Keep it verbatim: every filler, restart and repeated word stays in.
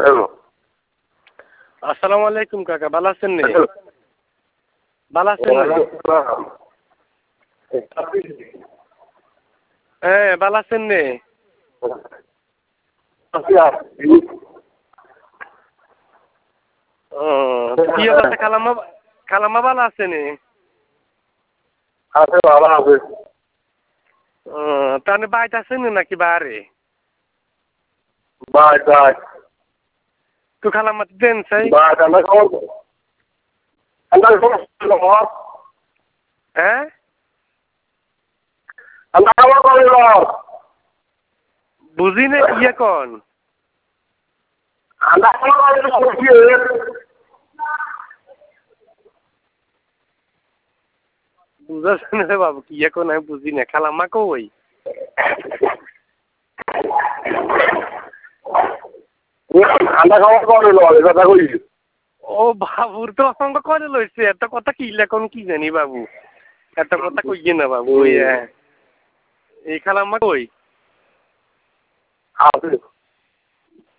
Hello. আসসালামু আলাইকুম কাকা, ভালো আছেন নে? ভালো আছেন নে? হ্যাঁ, ভালো আছেন নে? ও কি অবস্থা? খালাম্মা খালাম্মা ভালো আছে নে? আছে, ভালো আছে। ও তাহলে বাইতে আছেন নাকি বাহারে? বাই বাই। তো খালাম্মা দেন চাই? বাই ঠান্ডা খবর। ঠান্ডা খবর। হ্যাঁ? ঠান্ডা খবর কবে? বুঝি না কি এখন? ঠান্ডা খবর কবে? বুঝাচ্ছেন রে বাবু কি এখন আমি বুঝি না। খালাম্মা কই? ঠান্ডা খবর কবে এ কথা কই? ও বাবুর তো অসংখ্য করে লইছে, এত কথা কি এখন কি জানি বাবু, এত কথা কইয়ে না বাবু। এই খালাম্মা কই? আছে।